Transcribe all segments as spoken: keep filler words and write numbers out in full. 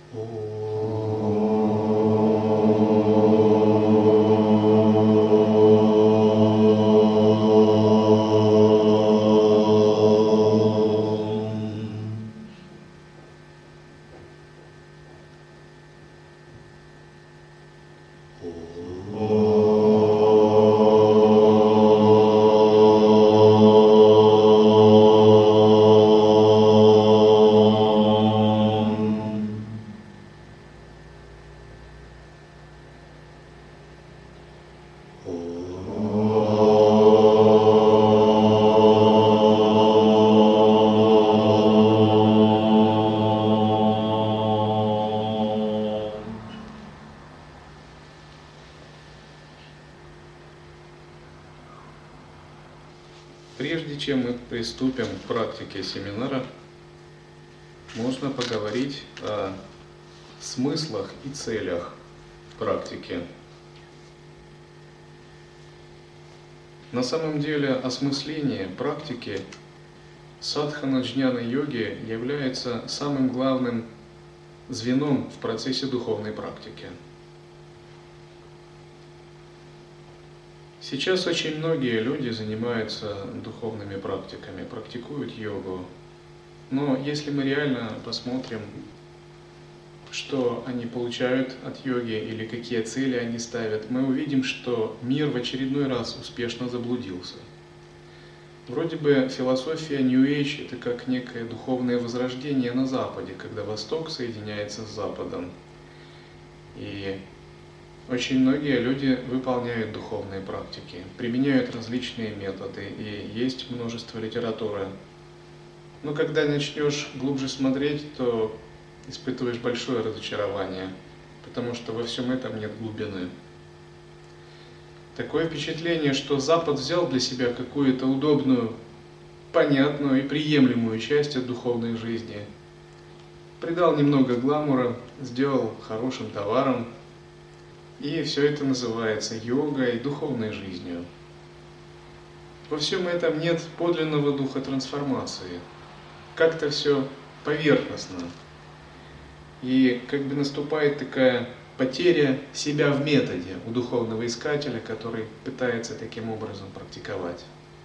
Прежде чем мы приступим к практике семинара, можно поговорить о смыслах и целях практики. На самом деле осмысление практики садхана-джняна-йоги является самым главным звеном в процессе духовной практики. Сейчас очень многие люди занимаются духовными практиками, практикуют йогу. Но если мы реально посмотрим, что они получают от йоги или какие цели они ставят, мы увидим, что мир в очередной раз успешно заблудился. Вроде бы философия New Age – это как некое духовное возрождение на Западе, когда Восток соединяется с Западом. И очень многие люди выполняют духовные практики, применяют различные методы, и есть множество литературы. Но когда начнешь глубже смотреть, то испытываешь большое разочарование, потому что во всем этом нет глубины. Такое впечатление, что Запад взял для себя какую-то удобную, понятную и приемлемую часть от духовной жизни, придал немного гламура, сделал хорошим товаром, и все это называется йогой и духовной жизнью. Во всем этом нет подлинного духа трансформации. Как-то все поверхностно. И как бы наступает такая потеря себя в методе у духовного искателя, который пытается таким образом практиковать.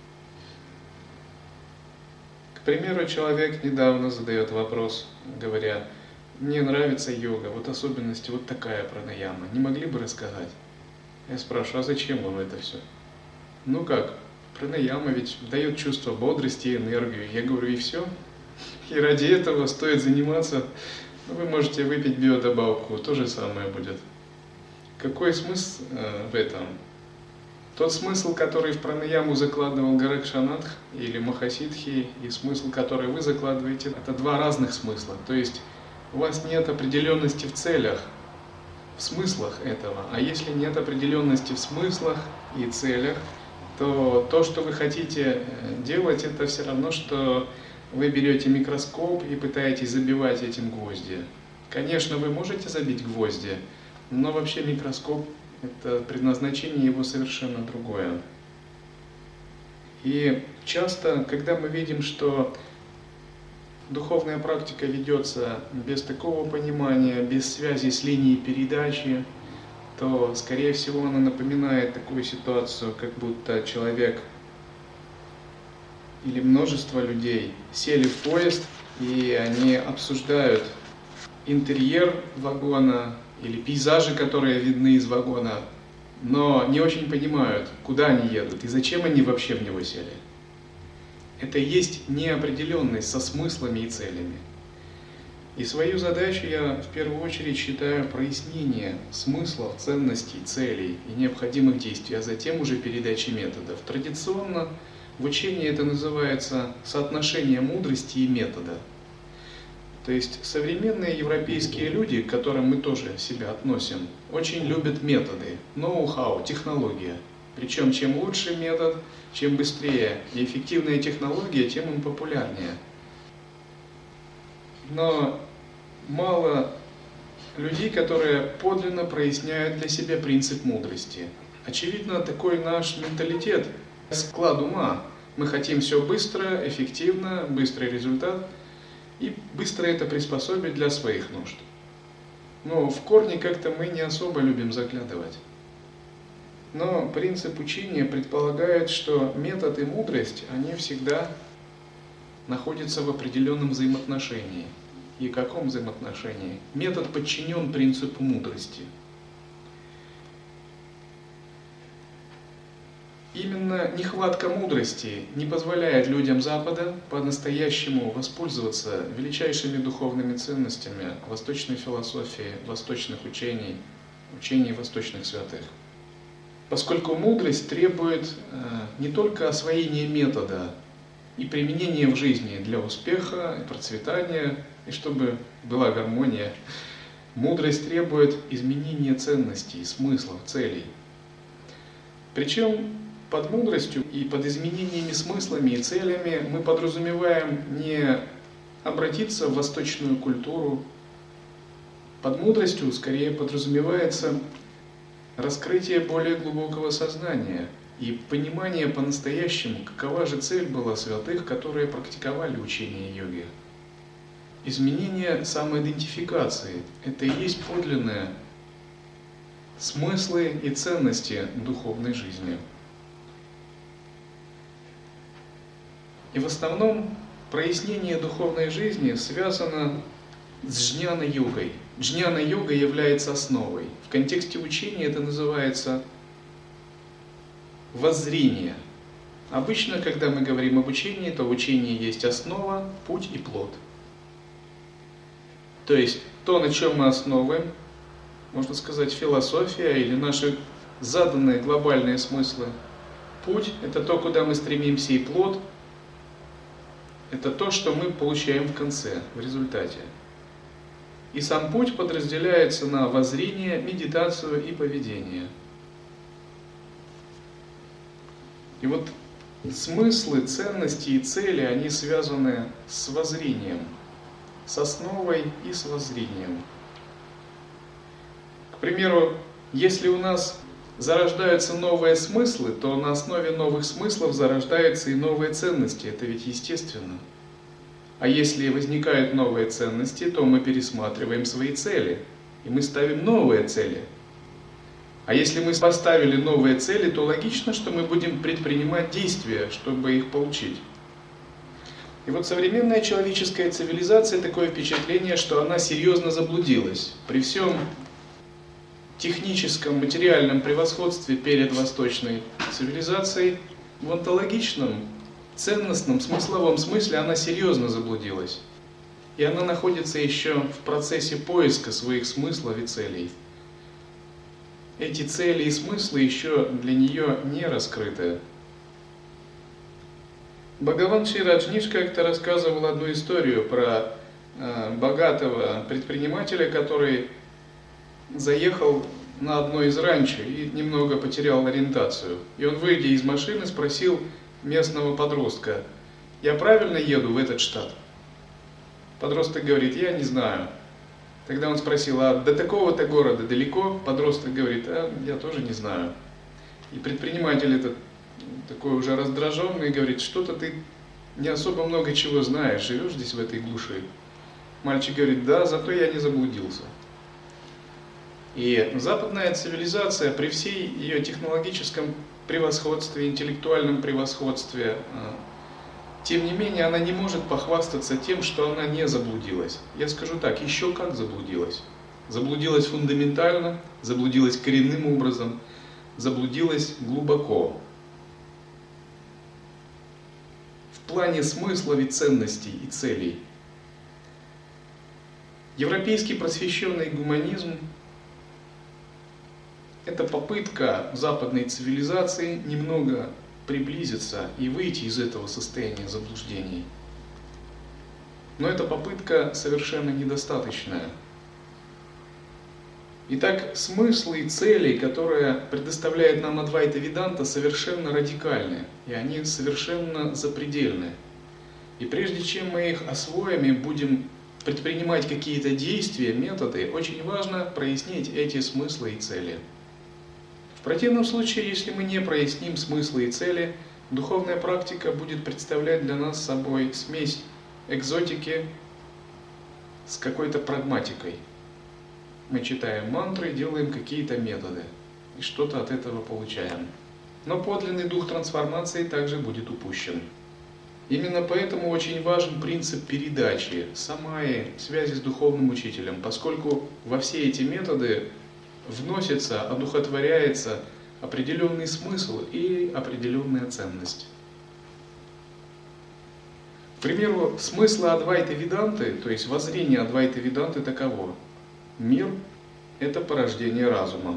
К примеру, человек недавно задает вопрос, говоря: «Мне нравится йога, вот особенности вот такая пранаяма, не могли бы рассказать?» Я спрашиваю: «А зачем вам это все?» «Ну как, пранаяма ведь дает чувство бодрости и энергию». Я говорю: «И все? И ради этого стоит заниматься? Вы можете выпить биодобавку, то же самое будет». Какой смысл э, в этом? Тот смысл, который в пранаяму закладывал Горакшанатх или Махасидхи, и смысл, который вы закладываете, это два разных смысла. То есть у вас нет определенности в целях, в смыслах этого. А если нет определенности в смыслах и целях, то то, что вы хотите делать, это все равно, что вы берете микроскоп и пытаетесь забивать этим гвозди. Конечно, вы можете забить гвозди, но вообще микроскоп, это предназначение его совершенно другое. И часто, когда мы видим, что духовная практика ведется без такого понимания, без связи с линией передачи, то, скорее всего, она напоминает такую ситуацию, как будто человек или множество людей сели в поезд, и они обсуждают интерьер вагона или пейзажи, которые видны из вагона, но не очень понимают, куда они едут и зачем они вообще в него сели. Это и есть неопределенность со смыслами и целями. И свою задачу я в первую очередь считаю прояснение смыслов, ценностей, целей и необходимых действий, а затем уже передачи методов. Традиционно в учении это называется соотношение мудрости и метода. То есть современные европейские люди, к которым мы тоже себя относим, очень любят методы, ноу-хау, технология. Причем чем лучше метод, чем быстрее и эффективная технология, тем он популярнее. Но мало людей, которые подлинно проясняют для себя принцип мудрости. Очевидно, такой наш менталитет, склад ума. Мы хотим все быстро, эффективно, быстрый результат, и быстро это приспособить для своих нужд. но в корни как-то мы не особо любим заглядывать. Но принцип учения предполагает, что метод и мудрость, они всегда находятся в определенном взаимоотношении. И в каком взаимоотношении? Метод подчинен принципу мудрости. Именно нехватка мудрости не позволяет людям Запада по-настоящему воспользоваться величайшими духовными ценностями восточной философии, восточных учений, учений восточных святых. Поскольку мудрость требует э, не только освоения метода и применения в жизни для успеха и процветания, и чтобы была гармония, мудрость требует изменения ценностей, смыслов, целей. Причем под мудростью и под изменениями смыслами и целями мы подразумеваем не обратиться в восточную культуру. Под мудростью скорее подразумевается раскрытие более глубокого сознания и понимание по-настоящему, какова же цель была святых, которые практиковали учение йоги. Изменение самоидентификации – это и есть подлинные смыслы и ценности духовной жизни. И в основном прояснение духовной жизни связано с джняна-йогой. Джняна-йога является основой. В контексте учения это называется воззрение. Обычно, когда мы говорим об учении, то в учении есть основа, путь и плод. То есть то, на чем мы основываем, можно сказать, философия или наши заданные глобальные смыслы. Путь – это то, куда мы стремимся, и плод – это то, что мы получаем в конце, в результате. И сам путь подразделяется на воззрение, медитацию и поведение. И вот смыслы, ценности и цели, они связаны с воззрением, с основой и с воззрением. К примеру, если у нас зарождаются новые смыслы, то на основе новых смыслов зарождаются и новые ценности. Это ведь естественно. А если возникают новые ценности, то мы пересматриваем свои цели, и мы ставим новые цели. А если мы поставили новые цели, то логично, что мы будем предпринимать действия, чтобы их получить. И вот современная человеческая цивилизация, такое впечатление, что она серьезно заблудилась. При всем техническом, материальном превосходстве перед восточной цивилизацией, в онтологичном, ценностном, смысловом смысле она серьезно заблудилась. И она находится еще в процессе поиска своих смыслов и целей. Эти цели и смыслы еще для нее не раскрыты. Бхагаван Шри Раджниш как-то рассказывал одну историю про э, богатого предпринимателя, который заехал на одно из ранчо и немного потерял ориентацию. И он, выйдя из машины, спросил местного подростка: «Я правильно еду в этот штат?» Подросток говорит: «Я не знаю». Тогда он спросил: «А до такого-то города далеко?» Подросток говорит: «А я тоже не знаю». И предприниматель этот такой уже раздраженный говорит: «Что-то ты не особо много чего знаешь, живешь здесь в этой глуши». Мальчик говорит: «Да, зато я не заблудился». И западная цивилизация при всей ее технологическом превосходстве, интеллектуальном превосходстве, тем не менее, она не может похвастаться тем, что она не заблудилась. Я скажу так, еще как заблудилась. Заблудилась фундаментально, заблудилась коренным образом, заблудилась глубоко. В плане смыслов и ценностей и целей. Европейский просвещенный гуманизм – это попытка западной цивилизации немного приблизиться и выйти из этого состояния заблуждений. Но эта попытка совершенно недостаточная. Итак, смыслы и цели, которые предоставляет нам Адвайта Веданта, совершенно радикальны, и они совершенно запредельны. И прежде чем мы их освоим и будем предпринимать какие-то действия, методы, очень важно прояснить эти смыслы и цели. В противном случае, если мы не проясним смыслы и цели, духовная практика будет представлять для нас собой смесь экзотики с какой-то прагматикой. мы читаем мантры, делаем какие-то методы и что-то от этого получаем. Но подлинный дух трансформации также будет упущен. Именно поэтому очень важен принцип передачи, самаи, связи с духовным учителем, поскольку во все эти методы вносится, одухотворяется определенный смысл и определенная ценность. К примеру, смысл Адвайты Веданты, то есть воззрение Адвайты Веданты таково: мир – это порождение разума.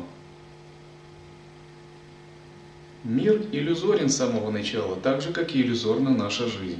Мир иллюзорен с самого начала, так же, как и иллюзорна наша жизнь.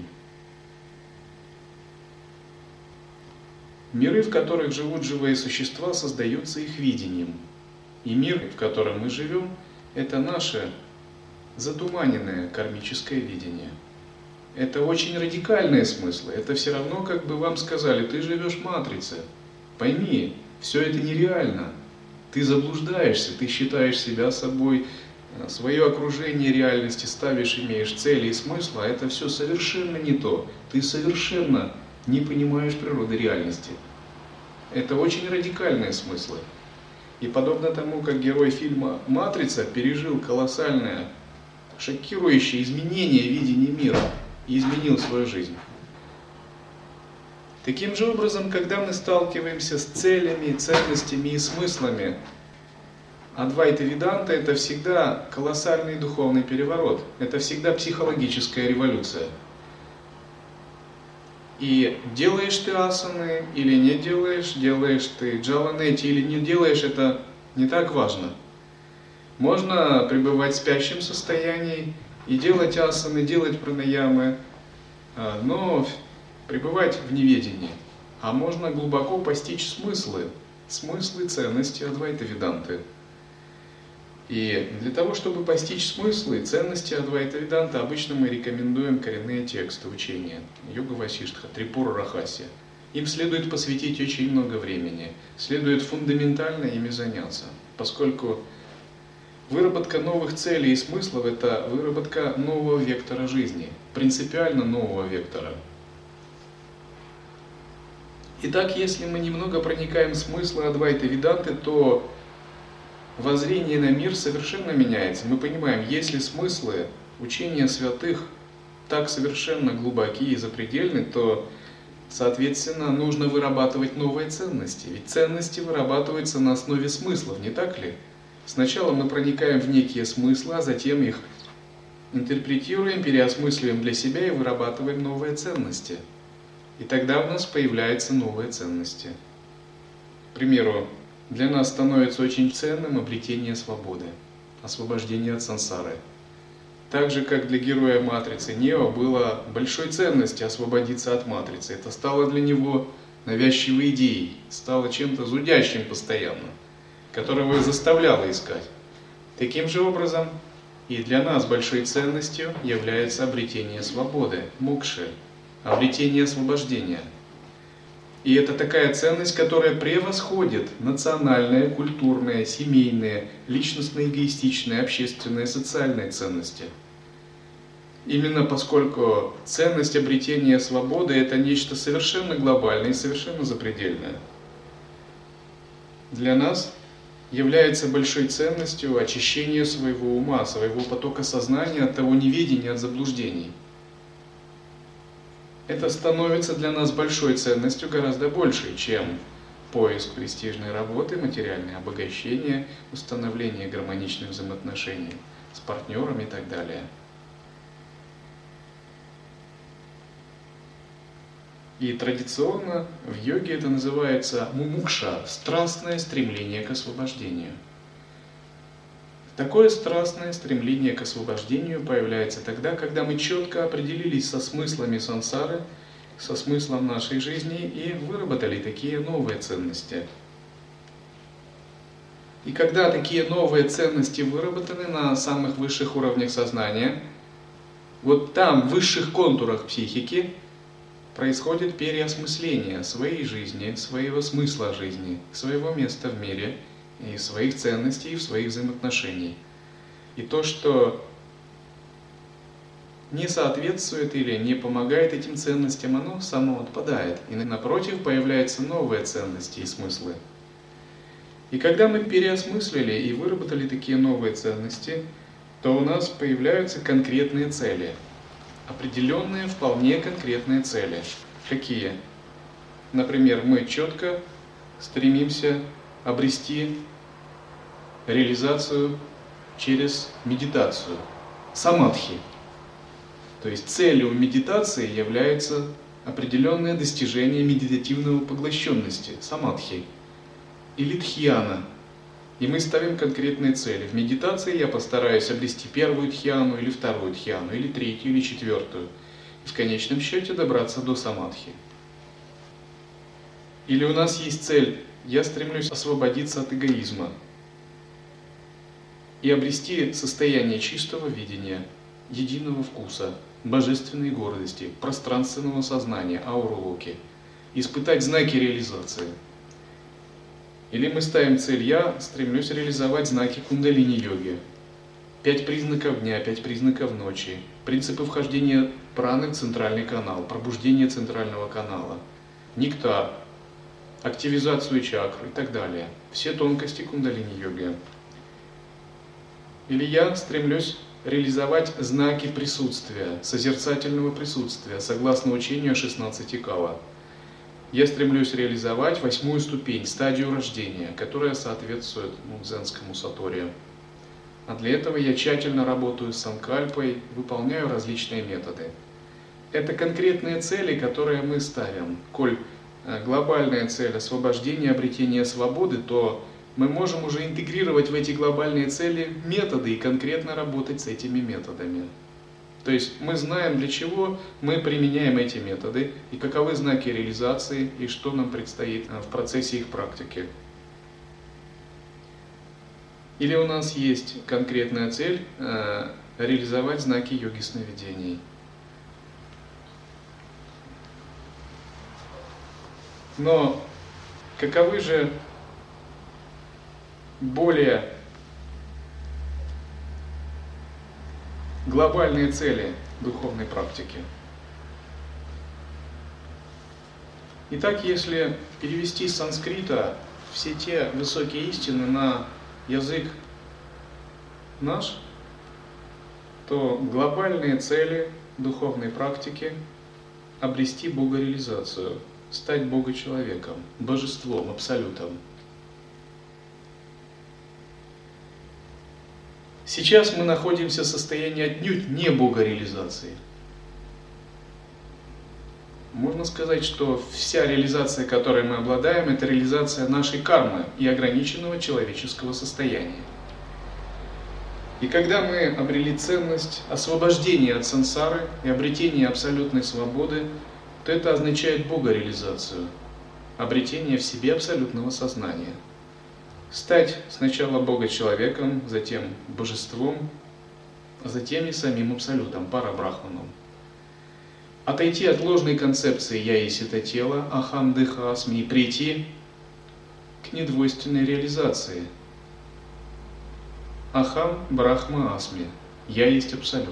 Миры, в которых живут живые существа, создаются их видением. И мир, в котором мы живем, это наше затуманенное кармическое видение. Это очень радикальные смыслы. Это все равно, как бы вам сказали: ты живешь в матрице. Пойми, все это нереально. Ты заблуждаешься, ты считаешь себя собой, свое окружение реальности ставишь, имеешь цели и смысла, а это все совершенно не то. Ты совершенно не понимаешь природы реальности. Это очень радикальные смыслы. И подобно тому, как герой фильма «Матрица» пережил колоссальное, шокирующее изменение видения мира и изменил свою жизнь. Таким же образом, когда мы сталкиваемся с целями, ценностями и смыслами Адвайта Веданта, это всегда колоссальный духовный переворот, это всегда психологическая революция. И делаешь ты асаны или не делаешь, делаешь ты джаланети или не делаешь, это не так важно. Можно пребывать в спящем состоянии и делать асаны, делать пранаямы, но пребывать в неведении. А можно глубоко постичь смыслы, смыслы ценности Адвайта Веданты. И для того, чтобы постичь смыслы и ценности Адвайта Веданта, обычно мы рекомендуем коренные тексты учения Йога Васиштха, Трипура Рахасья. Им следует посвятить очень много времени, следует фундаментально ими заняться, поскольку выработка новых целей и смыслов – это выработка нового вектора жизни, принципиально нового вектора. Итак, если мы немного проникаем в смыслы Адвайта Веданты, то воззрение на мир совершенно меняется. Мы понимаем, если смыслы учения святых так совершенно глубокие и запредельны, то, соответственно, нужно вырабатывать новые ценности. Ведь ценности вырабатываются на основе смыслов, не так ли? Сначала мы проникаем в некие смыслы, а затем их интерпретируем, переосмысливаем для себя и вырабатываем новые ценности. И тогда у нас появляются новые ценности. К примеру, для нас становится очень ценным обретение свободы, освобождение от сансары. Так же, как для героя Матрицы Нео было большой ценностью освободиться от Матрицы. Это стало для него навязчивой идеей, стало чем-то зудящим постоянно, которого и заставляло искать. Таким же образом, и для нас большой ценностью является обретение свободы, мокши, обретение освобождения. И это такая ценность, которая превосходит национальные, культурные, семейные, личностно-эгоистичные, общественные, социальные ценности. Именно поскольку ценность обретения свободы – это нечто совершенно глобальное и совершенно запредельное. Для нас является большой ценностью очищение своего ума, своего потока сознания от того неведения, от заблуждений. Это становится для нас большой ценностью, гораздо большей, чем поиск престижной работы, материальное обогащение, установление гармоничных взаимоотношений с партнером и так далее. И традиционно в йоге это называется мумукша, страстное стремление к освобождению. Такое страстное стремление к освобождению появляется тогда, когда мы четко определились со смыслами сансары, со смыслом нашей жизни и выработали такие новые ценности. И когда такие новые ценности выработаны на самых высших уровнях сознания, вот там, в высших контурах психики, происходит переосмысление своей жизни, своего смысла жизни, своего места в мире, и своих ценностей, и в своих взаимоотношений. И то, что не соответствует или не помогает этим ценностям, оно само отпадает. И напротив появляются новые ценности и смыслы. И когда мы переосмыслили и выработали такие новые ценности, то у нас появляются конкретные цели. Определенные, вполне конкретные цели. Какие? Например, мы четко стремимся обрести реализацию через медитацию, самадхи. То есть целью медитации является определенное достижение медитативной поглощенности, самадхи, или дхьяна. И мы ставим конкретные цели. В медитации я постараюсь обрести первую дхьяну, или вторую дхьяну, или третью, или четвертую. И в конечном счете добраться до самадхи. Или у нас есть цель, я стремлюсь освободиться от эгоизма и обрести состояние чистого видения, единого вкуса, божественной гордости, пространственного сознания, ауру-локи, испытать знаки реализации. Или мы ставим цель, я стремлюсь реализовать знаки кундалини-йоги. Пять признаков дня, пять признаков ночи, принципы вхождения праны в центральный канал, пробуждение центрального канала, нектар, активизацию чакр и так далее. Все тонкости кундалини-йоги. Или я стремлюсь реализовать знаки присутствия, созерцательного присутствия, согласно учению шестнадцати кала. Я стремлюсь реализовать восьмую ступень, стадию рождения, которая соответствует ну, дзенскому саторию. А для этого я тщательно работаю с санкальпой, выполняю различные методы. Это конкретные цели, которые мы ставим. Коль глобальная цель освобождения, обретения свободы, то мы можем уже интегрировать в эти глобальные цели методы и конкретно работать с этими методами. То есть мы знаем, для чего мы применяем эти методы, и каковы знаки реализации, и что нам предстоит в процессе их практики. Или у нас есть конкретная цель э, реализовать знаки йоги сновидений. Но каковы же более глобальные цели духовной практики? Итак, если перевести с санскрита все те высокие истины на язык наш, то глобальные цели духовной практики – обрести богореализацию, стать богочеловеком, божеством, абсолютом. Сейчас мы находимся в состоянии отнюдь не богореализации. Можно сказать, что вся реализация, которой мы обладаем, это реализация нашей кармы и ограниченного человеческого состояния. И когда мы обрели ценность освобождения от сансары и обретения абсолютной свободы, то это означает богореализацию, обретение в себе абсолютного сознания. Стать сначала бога-человеком, затем божеством, а затем и самим абсолютом, парабрахманом. Отойти от ложной концепции «я есть это тело», ахам дыха асми, и прийти к недвойственной реализации. Ахам брахма асми, я есть абсолют.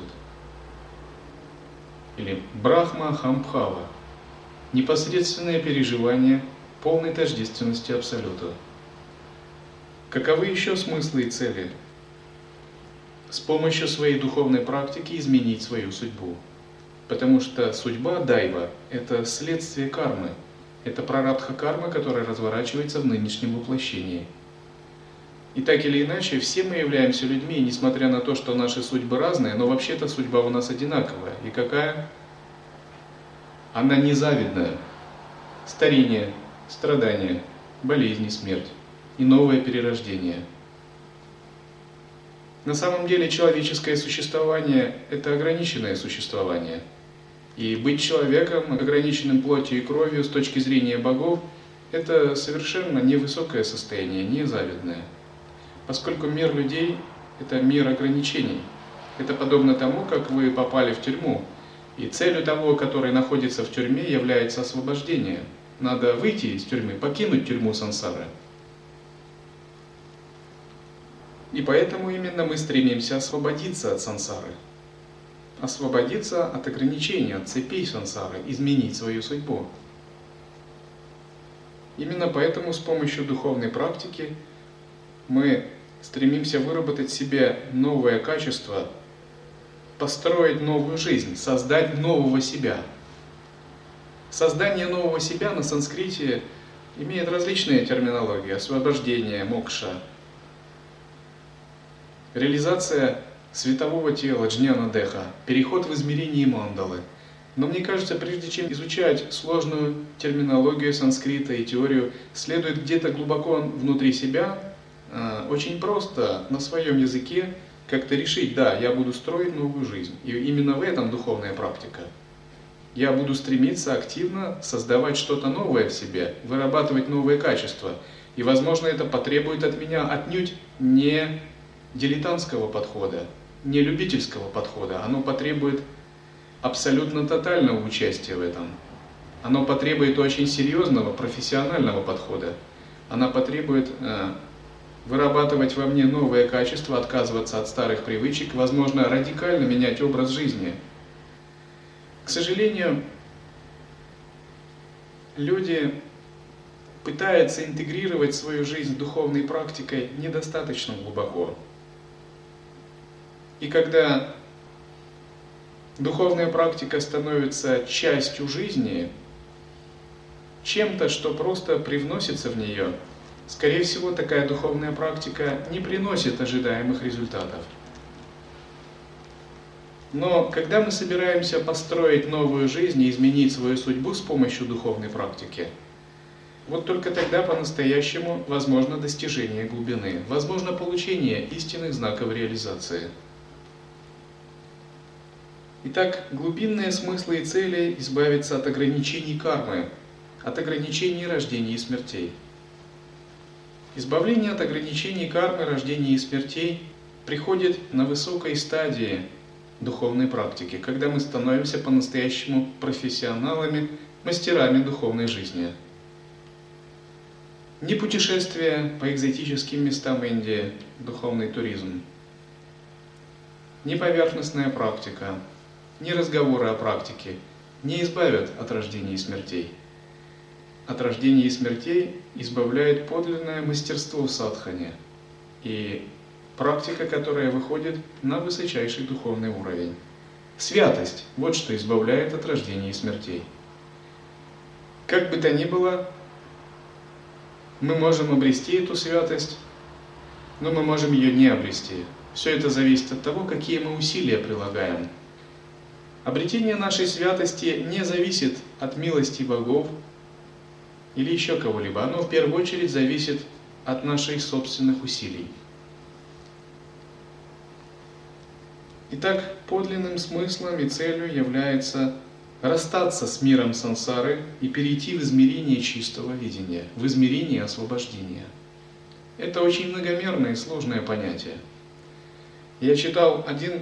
Или брахма ахам бхава, непосредственное переживание полной тождественности абсолюту. Каковы еще смыслы и цели? С помощью своей духовной практики изменить свою судьбу. Потому что судьба дайва – это следствие кармы. Это прарабдха карма, которая разворачивается в нынешнем воплощении. И так или иначе, все мы являемся людьми, несмотря на то, что наши судьбы разные, но вообще-то судьба у нас одинаковая. И какая? Она незавидная. Старение, страдания, болезни, смерть и новое перерождение. На самом деле человеческое существование – это ограниченное существование. И быть человеком, ограниченным плотью и кровью с точки зрения богов – это совершенно невысокое состояние, незавидное. Поскольку мир людей – это мир ограничений. Это подобно тому, как вы попали в тюрьму, и целью того, который находится в тюрьме, является освобождение. Надо выйти из тюрьмы, покинуть тюрьму сансары. И поэтому именно мы стремимся освободиться от сансары, освободиться от ограничений, от цепей сансары, изменить свою судьбу. Именно поэтому с помощью духовной практики Мы стремимся выработать в себе новое качество, построить новую жизнь, создать нового себя. Создание нового себя на санскрите имеет различные терминологии: освобождение, мокша, реализация светового тела, джняна-деха, переход в измерение мандалы. Но мне кажется, прежде чем изучать сложную терминологию санскрита и теорию, следует где-то глубоко внутри себя э, очень просто на своем языке как-то решить: да, я буду строить новую жизнь. И именно в этом духовная практика. Я буду стремиться активно создавать что-то новое в себе, вырабатывать новые качества. И, возможно, это потребует от меня отнюдь не дилетантского подхода, не любительского подхода. Оно потребует абсолютно тотального участия в этом. Оно потребует очень серьезного, профессионального подхода. Оно потребует э, вырабатывать во мне новые качества, отказываться от старых привычек, возможно, радикально менять образ жизни. К сожалению, люди пытаются интегрировать свою жизнь духовной практикой недостаточно глубоко. И когда духовная практика становится частью жизни, чем-то, что просто привносится в нее, скорее всего, такая духовная практика не приносит ожидаемых результатов. Но когда мы собираемся построить новую жизнь и изменить свою судьбу с помощью духовной практики, вот только тогда по-настоящему возможно достижение глубины, возможно получение истинных знаков реализации. Итак, глубинные смыслы и цели – избавиться от ограничений кармы, от ограничений рождений и смертей. Избавление от ограничений кармы, рождений и смертей приходит на высокой стадии духовной практики, когда мы становимся по-настоящему профессионалами, мастерами духовной жизни. Не путешествие по экзотическим местам Индии, духовный туризм, не поверхностная практика, ни разговоры о практике не избавят от рождений и смертей. От рождений и смертей избавляет подлинное мастерство в садхане и практика, которая выходит на высочайший духовный уровень. Святость – вот что избавляет от рождений и смертей. Как бы то ни было, мы можем обрести эту святость, но мы можем ее не обрести. Все это зависит от того, какие мы усилия прилагаем. Обретение нашей святости не зависит от милости богов или еще кого-либо. Оно в первую очередь зависит от наших собственных усилий. Итак, подлинным смыслом и целью является расстаться с миром сансары и перейти в измерение чистого видения, в измерение освобождения. Это очень многомерное и сложное понятие. Я читал, один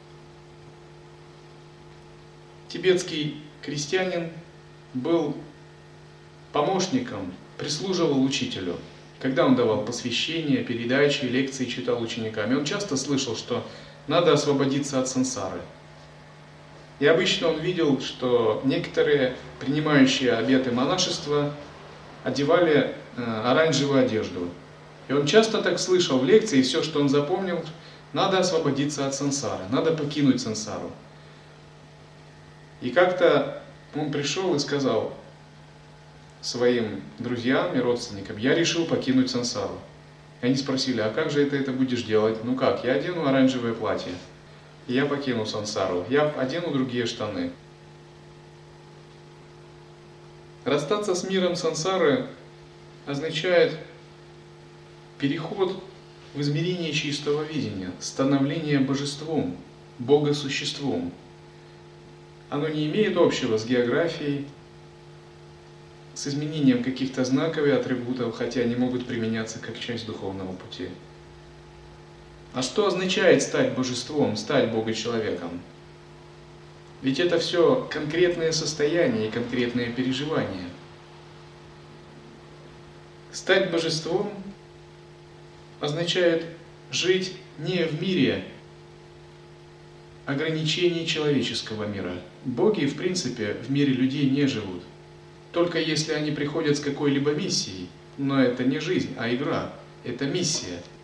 тибетский крестьянин был помощником, прислуживал учителю. Когда он давал посвящения, передачи, лекции, читал ученикам, и он часто слышал, что надо освободиться от сансары. И обычно он видел, что некоторые, принимающие обеты монашества, одевали оранжевую одежду. И он часто так слышал в лекции, и все, что он запомнил, надо освободиться от сансары, надо покинуть сансару. И как-то он пришел и сказал своим друзьям и родственникам: я решил покинуть сансару. И они спросили: а как же это, это будешь делать? Ну как, я одену оранжевое платье, и я покину сансару, я одену другие штаны. Расстаться с миром сансары означает переход в измерение чистого видения, становление божеством, богосуществом. Оно не имеет общего с географией, с изменением каких-то знаков и атрибутов, хотя они могут применяться как часть духовного пути. А что означает стать божеством, стать богочеловеком? Ведь это все конкретные состояния и конкретные переживания. Стать божеством означает жить не в мире ограничений человеческого мира. Боги, в принципе, в мире людей не живут. Только если они приходят с какой-либо миссией. Но это не жизнь, а игра. Это миссия.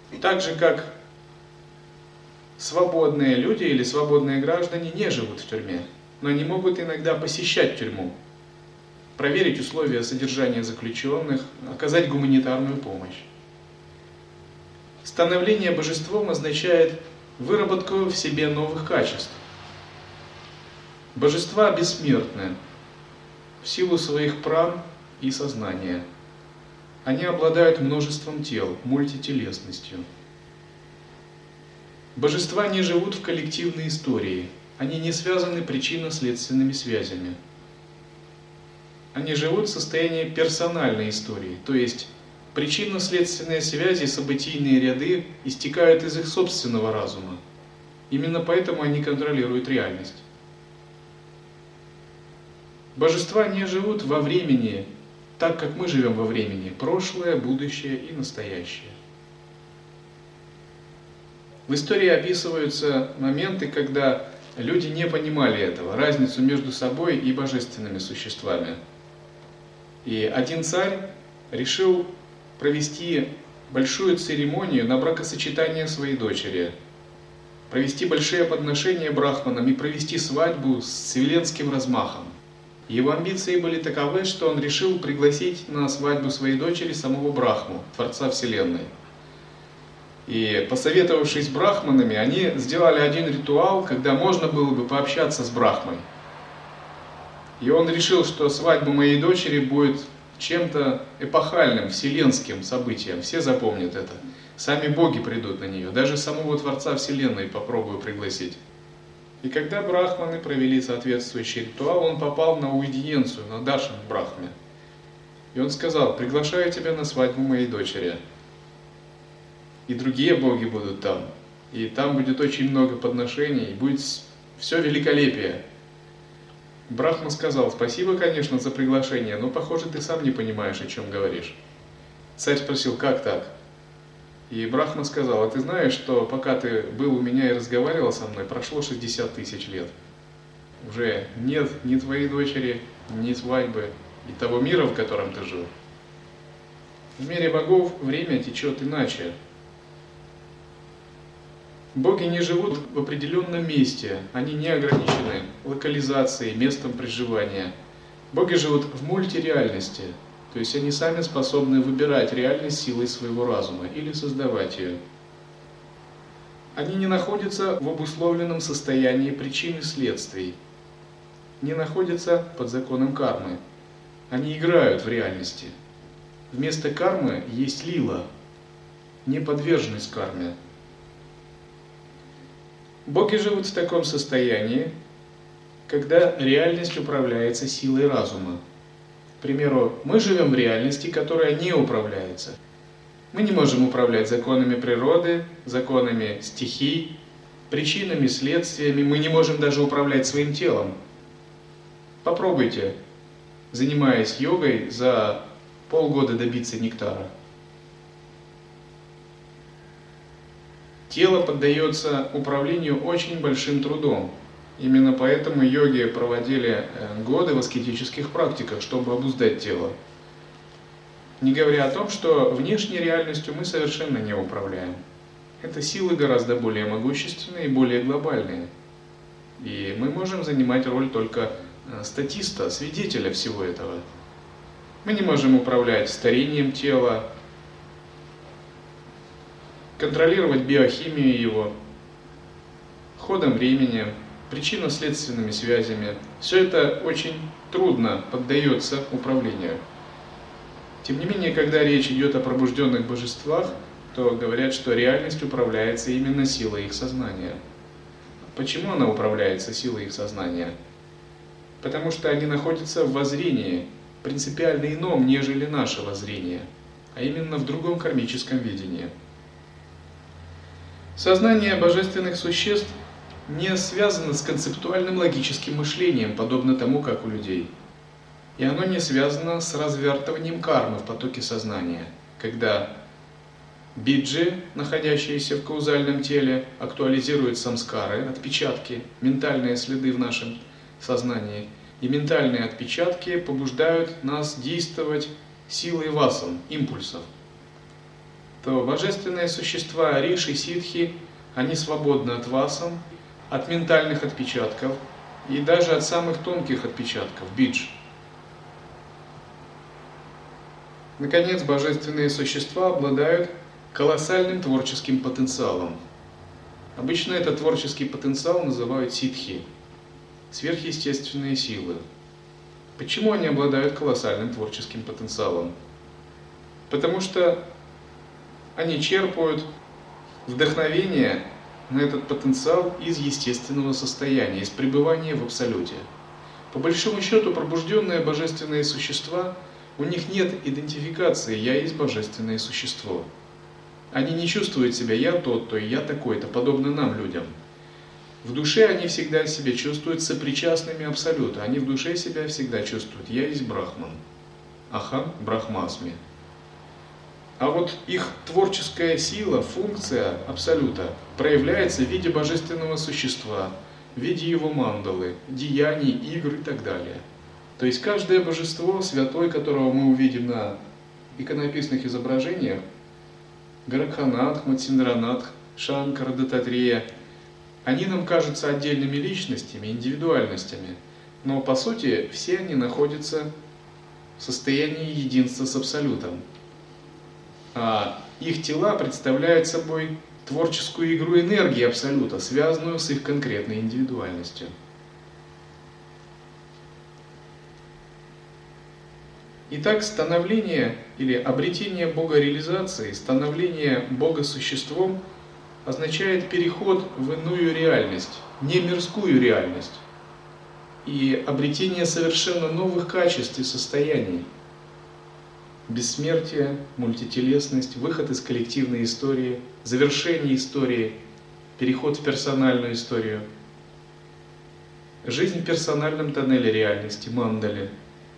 Так же, как свободные люди или свободные граждане не живут в тюрьме, но они могут иногда посещать тюрьму, проверить условия содержания заключенных, оказать гуманитарную помощь. Становление божеством означает выработку в себе новых качеств. Божества бессмертны в силу своих пран и сознания. Они обладают множеством тел, мультителесностью. Божества не живут в коллективной истории, они не связаны причинно-следственными связями. Они живут в состоянии персональной истории, то есть причинно-следственные связи, событийные ряды истекают из их собственного разума. Именно поэтому они контролируют реальность. Божества не живут во времени, так как мы живем во времени, прошлое, будущее и настоящее. В истории описываются моменты, когда люди не понимали этого, разницу между собой и божественными существами. И один царь решил провести большую церемонию на бракосочетание своей дочери, провести большие подношения брахманам и провести свадьбу с вселенским размахом. Его амбиции были таковы, что он решил пригласить на свадьбу своей дочери самого Брахму, Творца Вселенной. И посоветовавшись с брахманами, они сделали один ритуал, когда можно было бы пообщаться с Брахмой. И он решил, что свадьба моей дочери будет чем-то эпохальным, вселенским событием. Все запомнят это. Сами боги придут на нее. Даже самого Творца Вселенной попробую пригласить. И когда брахманы провели соответствующий ритуал, он попал на уидиенцию, на даршан к Брахме. И он сказал: приглашаю тебя на свадьбу моей дочери. И другие боги будут там. И там будет очень много подношений, и будет все великолепие. Брахма сказал: спасибо, конечно, за приглашение, но, похоже, ты сам не понимаешь, о чем говоришь. Царь спросил: как так? И Брахма сказал: а ты знаешь, что пока ты был у меня и разговаривал со мной, прошло шестьдесят тысяч лет. Уже нет ни твоей дочери, ни свадьбы и того мира, в котором ты жил. В мире богов время течет иначе. Боги не живут в определенном месте, они не ограничены локализацией, местом проживания. Боги живут в мультиреальности, то есть они сами способны выбирать реальность силой своего разума или создавать ее. Они не находятся в обусловленном состоянии причин и следствий, не находятся под законом кармы. Они играют в реальности. Вместо кармы есть лила, неподверженность карме. Боги живут в таком состоянии, когда реальность управляется силой разума. К примеру, мы живем в реальности, которая не управляется. Мы не можем управлять законами природы, законами стихий, причинами, следствиями. Мы не можем даже управлять своим телом. Попробуйте, занимаясь йогой, за полгода добиться нектара. Тело поддается управлению очень большим трудом. Именно поэтому йоги проводили годы в аскетических практиках, чтобы обуздать тело. Не говоря о том, что внешней реальностью мы совершенно не управляем. Это силы гораздо более могущественные и более глобальные. И мы можем занимать роль только статиста, свидетеля всего этого. Мы не можем управлять старением тела, контролировать биохимию его, ходом времени, причинно-следственными связями. Все это очень трудно поддается управлению. Тем не менее, когда речь идет о пробужденных божествах, то говорят, что реальность управляется именно силой их сознания. Почему она управляется силой их сознания? Потому что они находятся в воззрении, принципиально ином, нежели наше воззрение, а именно в другом кармическом видении. Сознание божественных существ не связано с концептуальным логическим мышлением, подобно тому, как у людей. И оно не связано с развертыванием кармы в потоке сознания, когда биджи, находящиеся в каузальном теле, актуализируют самскары, отпечатки, ментальные следы в нашем сознании, и ментальные отпечатки побуждают нас действовать силой васан, импульсов. то божественные существа риши, ситхи, они свободны от васан, от ментальных отпечатков и даже от самых тонких отпечатков, бидж. Наконец, божественные существа обладают колоссальным творческим потенциалом. Обычно этот творческий потенциал называют ситхи, сверхъестественные силы. Почему они обладают колоссальным творческим потенциалом? Потому что они черпают вдохновение на этот потенциал из естественного состояния, из пребывания в Абсолюте. По большому счету, пробужденные божественные существа, у них нет идентификации «я есть божественное существо». Они не чувствуют себя «я тот-то» и «я такой-то», подобно нам, людям. В душе они всегда себя чувствуют сопричастными Абсолюту. Они в душе себя всегда чувствуют «я есть Брахман», Ахам Брахмасми. А вот их творческая сила, функция Абсолюта проявляется в виде божественного существа, в виде его мандалы, деяний, игр и так далее. То есть каждое божество, святой, которого мы увидим на иконописных изображениях, Горакханатх, Матсиндранатх, Шанкара, Дататрея, они нам кажутся отдельными личностями, индивидуальностями, но по сути все они находятся в состоянии единства с Абсолютом. А их тела представляют собой творческую игру энергии Абсолюта, связанную с их конкретной индивидуальностью. Итак, становление или обретение богореализации, становление богосуществом означает переход в иную реальность, не мирскую реальность, и обретение совершенно новых качеств и состояний. Бессмертие, мультителесность, выход из коллективной истории, завершение истории, переход в персональную историю, жизнь в персональном тоннеле реальности, мандале,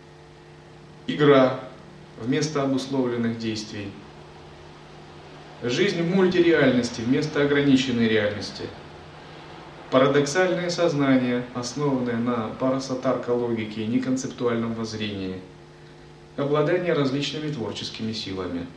игра вместо обусловленных действий, жизнь в мультиреальности вместо ограниченной реальности, парадоксальное сознание, основанное на парасатарка-логике и неконцептуальном воззрении, обладание различными творческими силами.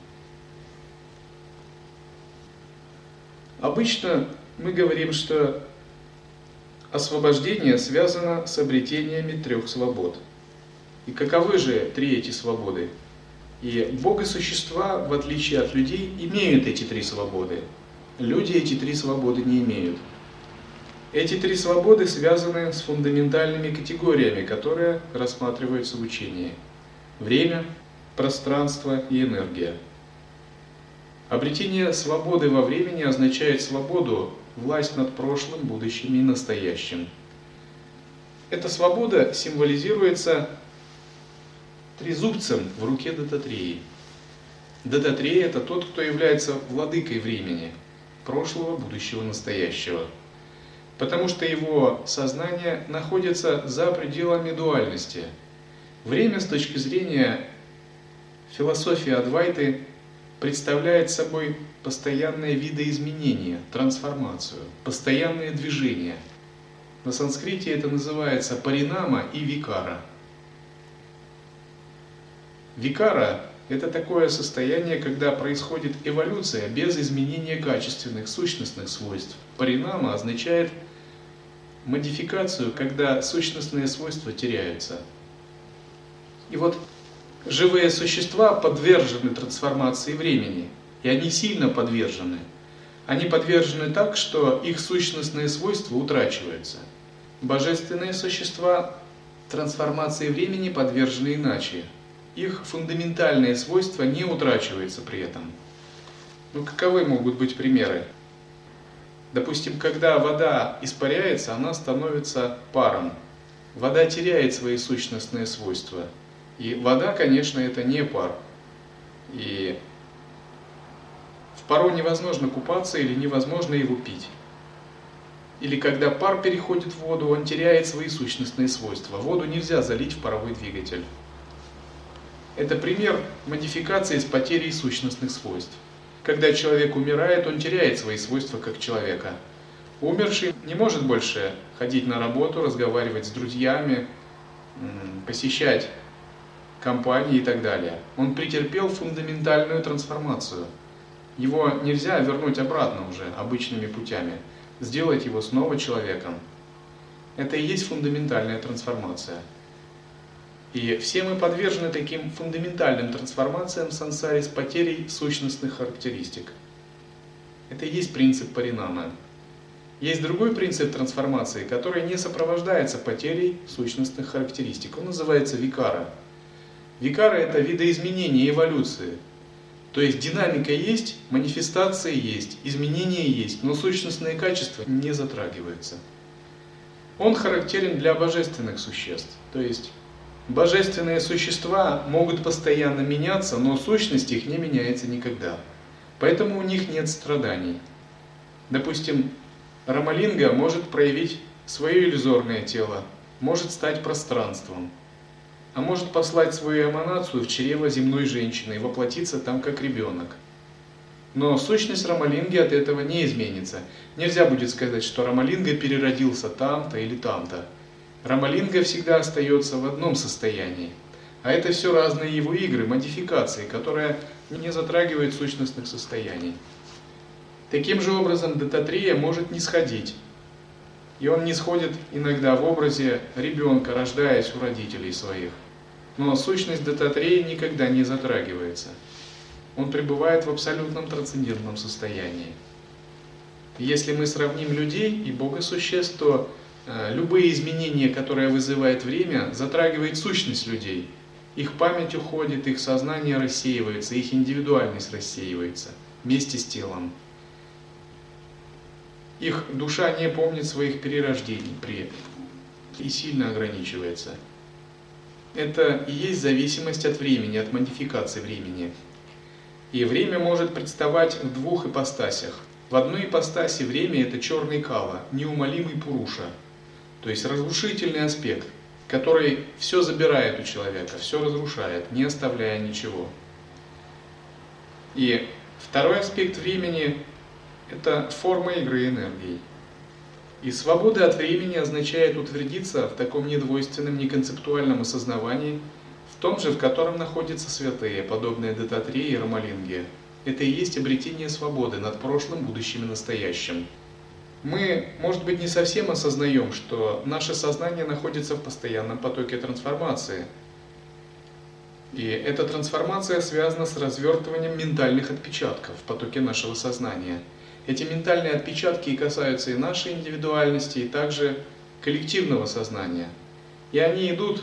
Обычно мы говорим, что освобождение связано с обретениями трех свобод. И каковы же три эти свободы? И богосущества, в отличие от людей, имеют эти три свободы. Люди эти три свободы не имеют. Эти три свободы связаны с фундаментальными категориями, которые рассматриваются в учении. Время, пространство и энергия. Обретение свободы во времени означает свободу, власть над прошлым, будущим и настоящим. Эта свобода символизируется трезубцем в руке Дататреи. Дататрея – это тот, кто является владыкой времени, прошлого, будущего, настоящего. Потому что его сознание находится за пределами дуальности. Время с точки зрения философии Адвайты представляет собой постоянное видоизменение, трансформацию, постоянные движения. На санскрите это называется паринама и викара. Викара – это такое состояние, когда происходит эволюция без изменения качественных, сущностных свойств. Паринама означает модификацию, когда сущностные свойства теряются. И вот живые существа подвержены трансформации времени, и они сильно подвержены. Они подвержены так, что их сущностные свойства утрачиваются. Божественные существа трансформации времени подвержены иначе. Их фундаментальные свойства не утрачиваются при этом. Ну, каковы могут быть примеры? Допустим, когда вода испаряется, она становится паром. Вода теряет свои сущностные свойства. И вода, конечно, это не пар. И в пару невозможно купаться или невозможно его пить. Или когда пар переходит в воду, он теряет свои сущностные свойства. Воду нельзя залить в паровой двигатель. Это пример модификации с потерей сущностных свойств. Когда человек умирает, он теряет свои свойства как человека. Умерший не может больше ходить на работу, разговаривать с друзьями, посещать компании и так далее. Он претерпел фундаментальную трансформацию. Его нельзя вернуть обратно уже обычными путями, сделать его снова человеком. Это и есть фундаментальная трансформация. И все мы подвержены таким фундаментальным трансформациям в сансаре с потерей сущностных характеристик. Это и есть принцип паринамы. Есть другой принцип трансформации, который не сопровождается потерей сущностных характеристик. Он называется викара. Викара – это видоизменение эволюции. То есть динамика есть, манифестации есть, изменения есть, но сущностные качества не затрагиваются. Он характерен для божественных существ. То есть божественные существа могут постоянно меняться, но сущность их не меняется никогда. Поэтому у них нет страданий. Допустим, Рамалинга может проявить свое иллюзорное тело, может стать пространством, а может послать свою эманацию в чрево земной женщины и воплотиться там как ребенок. Но сущность Рамалинги от этого не изменится. Нельзя будет сказать, что Рамалинга переродился там-то или там-то. Рамалинга всегда остается в одном состоянии. А это все разные его игры, модификации, которые не затрагивают сущностных состояний. Таким же образом Дататрея может не сходить. И он не сходит иногда в образе ребенка, рождаясь у родителей своих. Но сущность Дататрея никогда не затрагивается. Он пребывает в абсолютном трансцендентном состоянии. Если мы сравним людей и богосуществ, то э, любые изменения, которые вызывает время, затрагивают сущность людей. Их память уходит, их сознание рассеивается, их индивидуальность рассеивается вместе с телом. Их душа не помнит своих перерождений при этом и сильно ограничивается. Это и есть зависимость от времени, от модификации времени. И время может представать в двух ипостасях. В одной ипостаси время – это черный кала, неумолимый пуруша, то есть разрушительный аспект, который все забирает у человека, все разрушает, не оставляя ничего. И второй аспект времени – это форма игры энергии. И свобода от времени означает утвердиться в таком недвойственном, неконцептуальном осознавании, в том же, в котором находятся святые, подобные Дататреи и Рамалинге. Это и есть обретение свободы над прошлым, будущим и настоящим. Мы, может быть, не совсем осознаем, что наше сознание находится в постоянном потоке трансформации. И эта трансформация связана с развертыванием ментальных отпечатков в потоке нашего сознания. Эти ментальные отпечатки касаются и нашей индивидуальности, и также коллективного сознания. И они идут,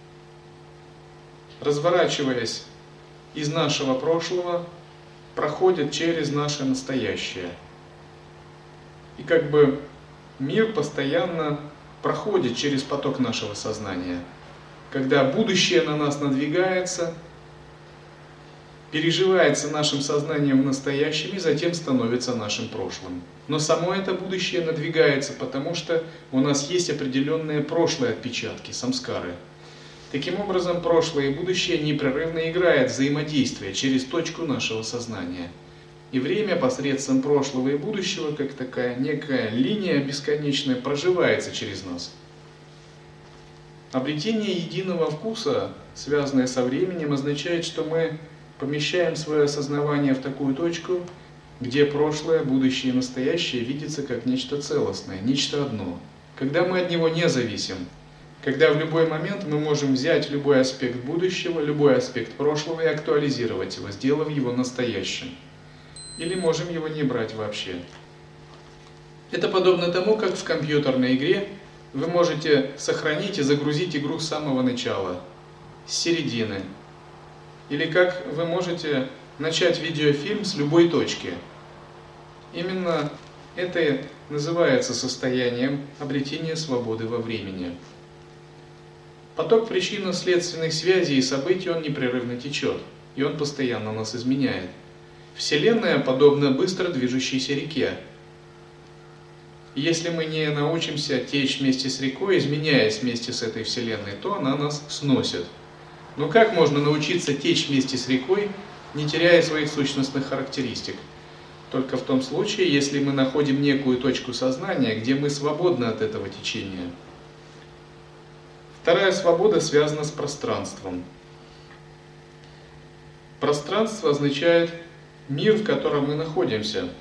разворачиваясь из нашего прошлого, проходят через наше настоящее. И как бы мир постоянно проходит через поток нашего сознания. Когда будущее на нас надвигается, переживается нашим сознанием в настоящем и затем становится нашим прошлым. Но само это будущее надвигается, потому что у нас есть определенные прошлые отпечатки, самскары. Таким образом, прошлое и будущее непрерывно играют взаимодействие через точку нашего сознания. И время посредством прошлого и будущего, как такая некая линия бесконечная, проживается через нас. Обретение единого вкуса, связанное со временем, означает, что мы помещаем свое осознавание в такую точку, где прошлое, будущее и настоящее видятся как нечто целостное, нечто одно. Когда мы от него не зависим, когда в любой момент мы можем взять любой аспект будущего, любой аспект прошлого и актуализировать его, сделав его настоящим. Или можем его не брать вообще. Это подобно тому, как в компьютерной игре вы можете сохранить и загрузить игру с самого начала, с середины. Или как вы можете начать видеофильм с любой точки. Именно это называется состоянием обретения свободы во времени. Поток причинно-следственных связей и событий, он непрерывно течет, и он постоянно нас изменяет. Вселенная подобна быстро движущейся реке. И если мы не научимся течь вместе с рекой, изменяясь вместе с этой Вселенной, то она нас сносит. Но как можно научиться течь вместе с рекой, не теряя своих сущностных характеристик? Только в том случае, если мы находим некую точку сознания, где мы свободны от этого течения. Вторая свобода связана с пространством. Пространство означает мир, в котором мы находимся.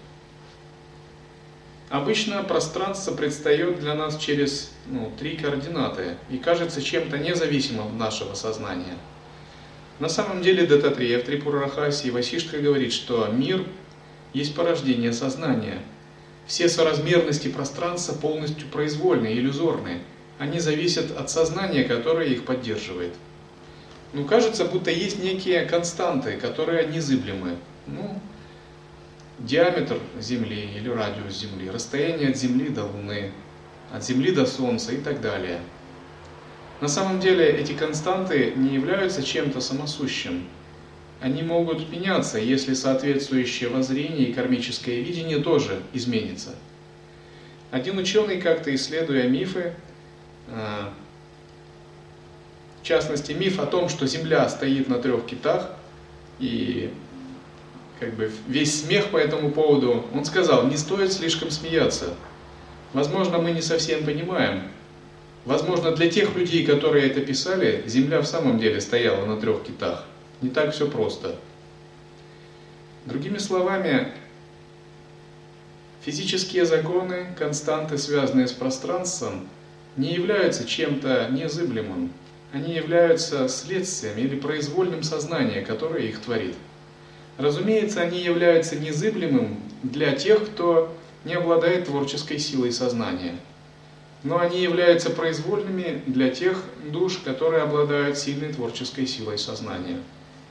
Обычно пространство предстает для нас через ну, три координаты и кажется чем-то независимым от нашего сознания. На самом деле Дататрея в Трипура-Рахасе и Васиштха говорит, что мир есть порождение сознания. Все соразмерности пространства полностью произвольны, иллюзорны. Они зависят от сознания, которое их поддерживает. Ну, кажется, будто есть некие константы, которые незыблемы. Ну, диаметр Земли или радиус Земли, расстояние от Земли до Луны, от Земли до Солнца и так далее. На самом деле эти константы не являются чем-то самосущим. Они могут меняться, если соответствующее воззрение и кармическое видение тоже изменится. Один ученый, как-то исследуя мифы, в частности миф о том, что Земля стоит на трех китах, и как бы весь смех по этому поводу, он сказал, не стоит слишком смеяться. Возможно, мы не совсем понимаем. Возможно, для тех людей, которые это писали, Земля в самом деле стояла на трех китах. Не так все просто. Другими словами, физические законы, константы, связанные с пространством, не являются чем-то незыблемым. Они являются следствием или произвольным сознанием, которое их творит. Разумеется, они являются незыблемым для тех, кто не обладает творческой силой сознания. Но они являются произвольными для тех душ, которые обладают сильной творческой силой сознания.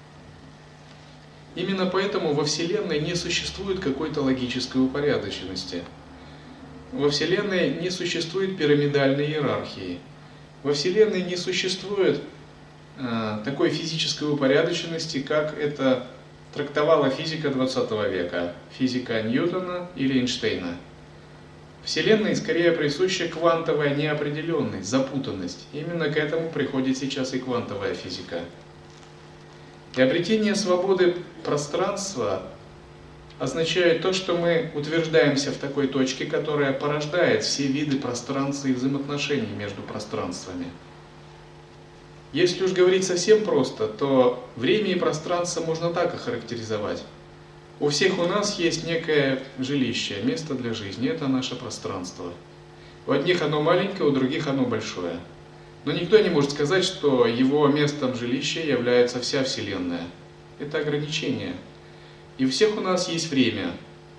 Именно поэтому во Вселенной не существует какой-то логической упорядоченности. Во Вселенной не существует пирамидальной иерархии. Во Вселенной не существует э, такой физической упорядоченности, как это трактовала физика двадцатого века, физика Ньютона или Эйнштейна. Вселенной скорее присуща квантовая неопределенность, запутанность. Именно к этому приходит сейчас и квантовая физика. И обретение свободы пространства означает то, что мы утверждаемся в такой точке, которая порождает все виды пространства и взаимоотношений между пространствами. Если уж говорить совсем просто, то время и пространство можно так охарактеризовать. У всех у нас есть некое жилище, место для жизни, это наше пространство. У одних оно маленькое, у других оно большое. Но никто не может сказать, что его местом жилища является вся Вселенная. Это ограничение. И у всех у нас есть время.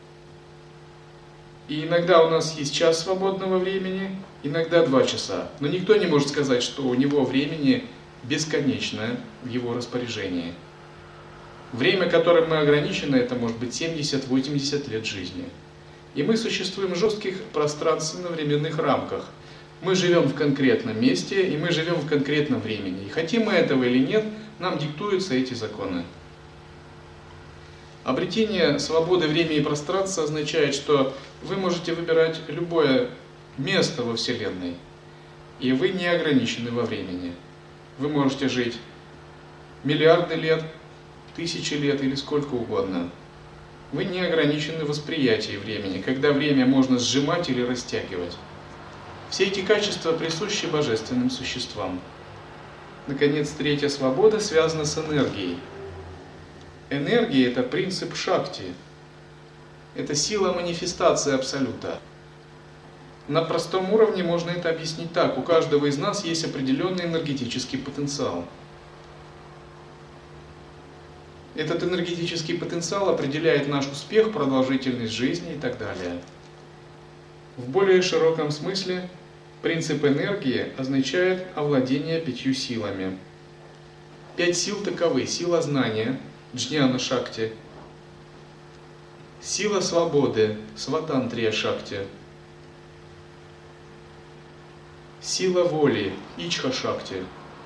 И иногда у нас есть час свободного времени, иногда два часа. Но никто не может сказать, что у него времени бесконечное в его распоряжении. Время, которым мы ограничены, это может быть семьдесят-восемьдесят лет жизни. И мы существуем в жестких пространственно-временных рамках. Мы живем в конкретном месте, и мы живем в конкретном времени. И хотим мы этого или нет, нам диктуются эти законы. Обретение свободы времени и пространства означает, что вы можете выбирать любое место во Вселенной, и вы не ограничены во времени. Вы можете жить миллиарды лет, тысячи лет или сколько угодно. Вы не ограничены в восприятии времени, когда время можно сжимать или растягивать. Все эти качества присущи божественным существам. Наконец, третья свобода связана с энергией. Энергия – это принцип шакти. Это сила манифестации Абсолюта. На простом уровне можно это объяснить так. У каждого из нас есть определенный энергетический потенциал. Этот энергетический потенциал определяет наш успех, продолжительность жизни и так далее. В более широком смысле принцип энергии означает овладение пятью силами. Пять сил таковы: сила знания, джняна шакти, сила свободы, сватантрия шакти, сила воли, ичха шакти,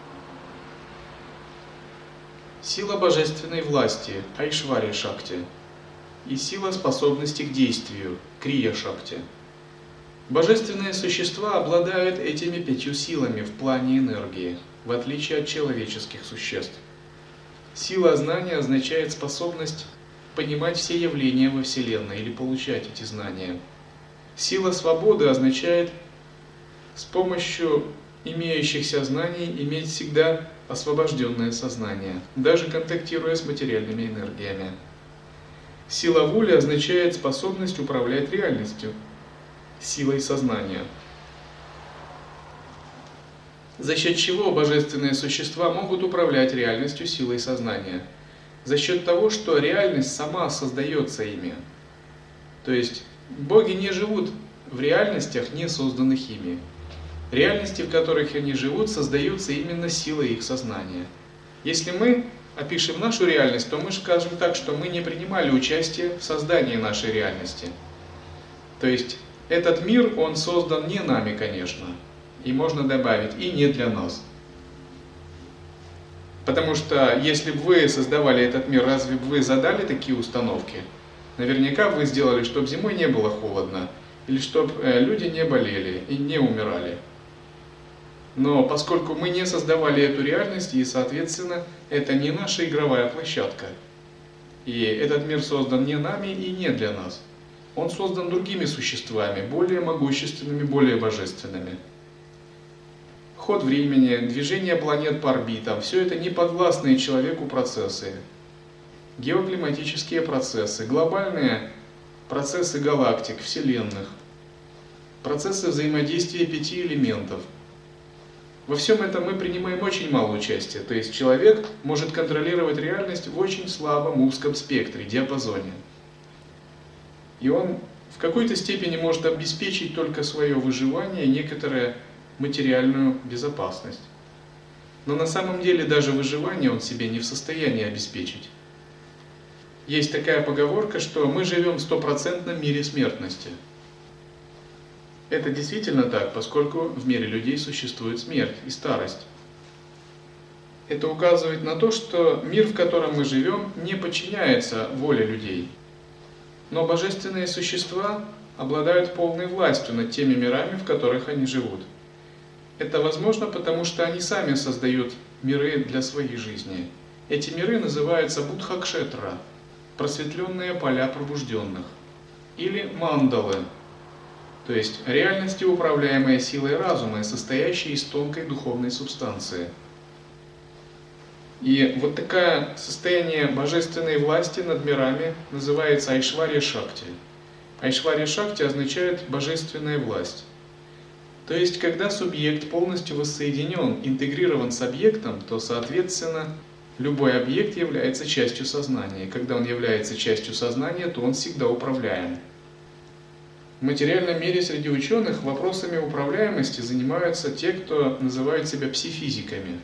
сила божественной власти, айшвария шакти, и сила способности к действию, крия шакти. Божественные существа обладают этими пятью силами в плане энергии, в отличие от человеческих существ. Сила знания означает способность понимать все явления во Вселенной или получать эти знания. Сила свободы означает с помощью имеющихся знаний иметь всегда освобожденное сознание, даже контактируя с материальными энергиями. Сила воли означает способность управлять реальностью, силой сознания. За счет чего божественные существа могут управлять реальностью силой сознания? За счет того, что реальность сама создается ими. То есть боги не живут в реальностях, не созданных ими. Реальности, в которых они живут, создаются именно силой их сознания. Если мы опишем нашу реальность, то мы скажем так, что мы не принимали участие в создании нашей реальности. То есть этот мир, он создан не нами, конечно. И можно добавить, и не для нас. Потому что если бы вы создавали этот мир, разве бы вы задали такие установки? Наверняка вы сделали, чтобы зимой не было холодно, или чтобы люди не болели и не умирали. Но поскольку мы не создавали эту реальность, и, соответственно, это не наша игровая площадка. И этот мир создан не нами и не для нас. Он создан другими существами, более могущественными, более божественными. Ход времени, движение планет по орбитам – все это неподвластные человеку процессы. Геоклиматические процессы, глобальные процессы галактик, вселенных, процессы взаимодействия пяти элементов. Во всем этом мы принимаем очень мало участия, то есть человек может контролировать реальность в очень слабом узком спектре, диапазоне. И он в какой-то степени может обеспечить только свое выживание и некоторую материальную безопасность. Но на самом деле даже выживание он себе не в состоянии обеспечить. Есть такая поговорка, что мы живем в стопроцентном мире смертности. Это действительно так, поскольку в мире людей существует смерть и старость. Это указывает на то, что мир, в котором мы живем, не подчиняется воле людей. Но божественные существа обладают полной властью над теми мирами, в которых они живут. Это возможно, потому что они сами создают миры для своей жизни. Эти миры называются Будха-кшетра, просветленные поля пробужденных, или мандалы, то есть реальности, управляемые силой разума и состоящие из тонкой духовной субстанции. И вот такое состояние божественной власти над мирами называется Айшварья-шакти. Айшварья-шакти означает божественная власть. То есть, когда субъект полностью воссоединен, интегрирован с объектом, то, соответственно, любой объект является частью сознания. Когда он является частью сознания, то он всегда управляем. В материальном мире среди ученых вопросами управляемости занимаются те, кто называют себя псифизиками.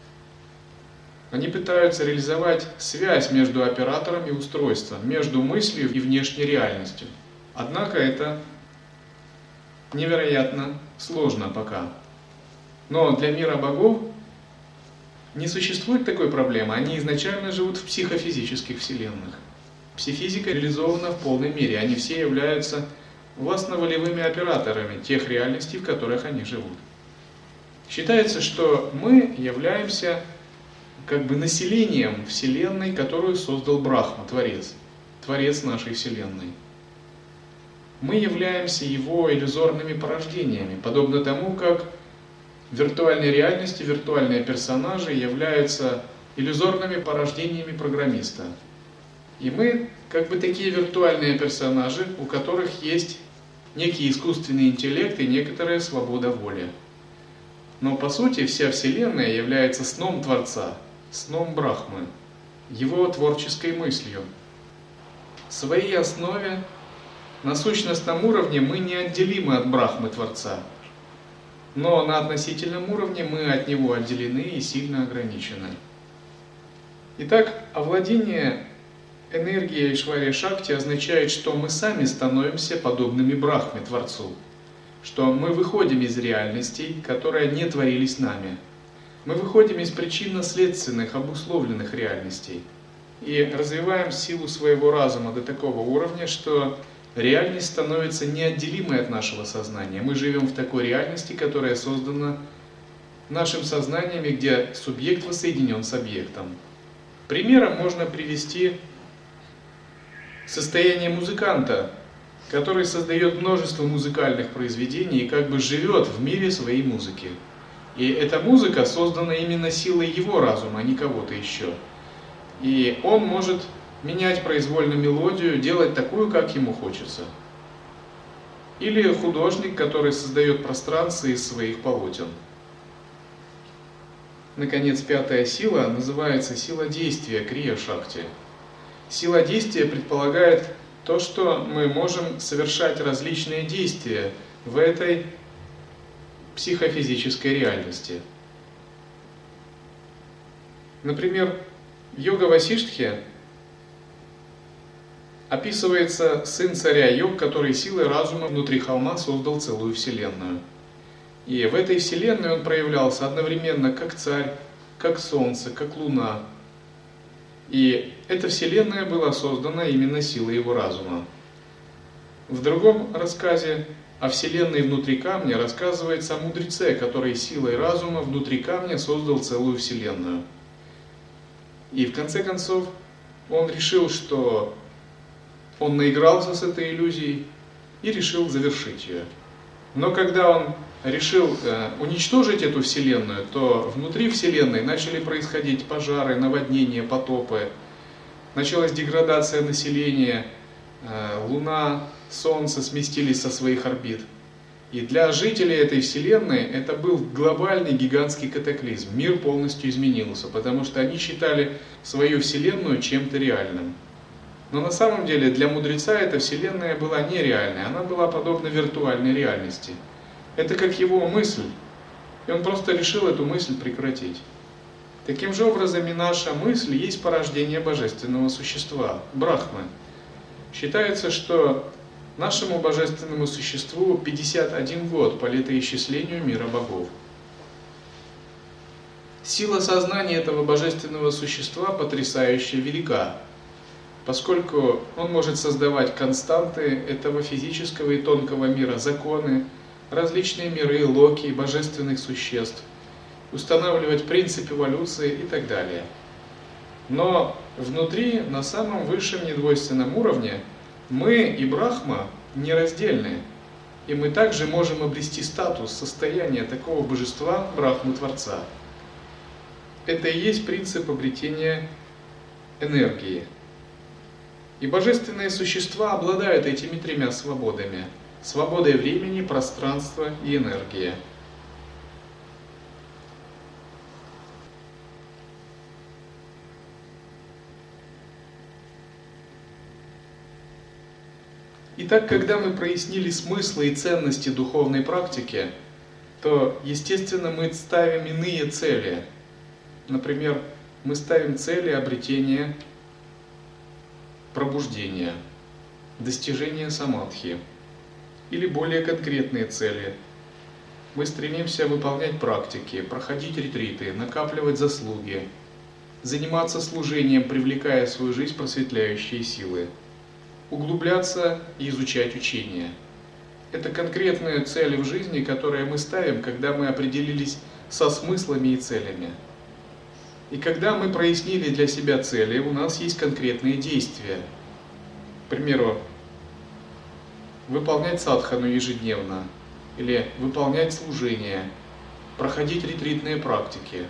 Они пытаются реализовать связь между оператором и устройством, между мыслью и внешней реальностью. Однако это невероятно сложно пока. Но для мира богов не существует такой проблемы. Они изначально живут в психофизических вселенных. Псифизика реализована в полной мере. Они все являются властно-волевыми операторами тех реальностей, в которых они живут. Считается, что мы являемся как бы населением Вселенной, которую создал Брахма, Творец, Творец нашей Вселенной. Мы являемся его иллюзорными порождениями, подобно тому, как в виртуальной реальности виртуальные персонажи являются иллюзорными порождениями программиста. И мы как бы такие виртуальные персонажи, у которых есть некий искусственный интеллект и некоторая свобода воли. Но по сути вся Вселенная является сном Творца, сном Брахмы, его творческой мыслью. В своей основе, на сущностном уровне мы неотделимы от Брахмы Творца, но на относительном уровне мы от него отделены и сильно ограничены. Итак, овладение энергией Айшварья-шакти означает, что мы сами становимся подобными Брахме, Творцу, что мы выходим из реальностей, которые не творились нами. Мы выходим из причинно-следственных, обусловленных реальностей и развиваем силу своего разума до такого уровня, что реальность становится неотделимой от нашего сознания. Мы живем в такой реальности, которая создана нашим сознанием, где субъект воссоединен с объектом. Примером можно привести состояние музыканта, который создает множество музыкальных произведений и как бы живет в мире своей музыки. И эта музыка создана именно силой его разума, а не кого-то еще. И он может менять произвольно мелодию, делать такую, как ему хочется. Или художник, который создает пространство из своих полотен. Наконец, пятая сила называется сила действия, крия-шакти. Сила действия предполагает то, что мы можем совершать различные действия в этой психофизической реальности. Например, в Йога-Васиштхе описывается сын царя Йог, который силой разума внутри холма создал целую вселенную. И в этой вселенной он проявлялся одновременно как царь, как солнце, как луна. И эта вселенная была создана именно силой его разума. В другом рассказе о вселенной внутри камня рассказывается о мудреце, который силой разума внутри камня создал целую вселенную. И в конце концов он решил, что он наигрался с этой иллюзией и решил завершить ее. Но когда он решил э, уничтожить эту вселенную, то внутри вселенной начали происходить пожары, наводнения, потопы. Началась деградация населения, э, Луна, Солнце сместились со своих орбит. И для жителей этой вселенной это был глобальный гигантский катаклизм. Мир полностью изменился, потому что они считали свою вселенную чем-то реальным. Но на самом деле для мудреца эта вселенная была нереальной, она была подобна виртуальной реальности. Это как его мысль, и он просто решил эту мысль прекратить. Таким же образом и наша мысль есть порождение божественного существа, Брахмы. Считается, что нашему божественному существу пятьдесят один год по летоисчислению мира богов. Сила сознания этого божественного существа потрясающе велика, поскольку он может создавать константы этого физического и тонкого мира, законы, различные миры, локи, божественных существ, устанавливать принцип эволюции и так далее. Но внутри, на самом высшем недвойственном уровне, мы и Брахма нераздельны, и мы также можем обрести статус, состояние такого божества, Брахмы-Творца. Это и есть принцип обретения энергии. И божественные существа обладают этими тремя свободами: свободой времени, пространства и энергии. Итак, когда мы прояснили смыслы и ценности духовной практики, то, естественно, мы ставим иные цели. Например, мы ставим цели обретения пробуждения, достижения самадхи. Или более конкретные цели. Мы стремимся выполнять практики, проходить ретриты, накапливать заслуги, заниматься служением, привлекая в свою жизнь просветляющие силы, углубляться и изучать учения. Это конкретные цели в жизни, которые мы ставим, когда мы определились со смыслами и целями. И когда мы прояснили для себя цели, у нас есть конкретные действия. К примеру, выполнять садхану ежедневно, или выполнять служение, проходить ретритные практики.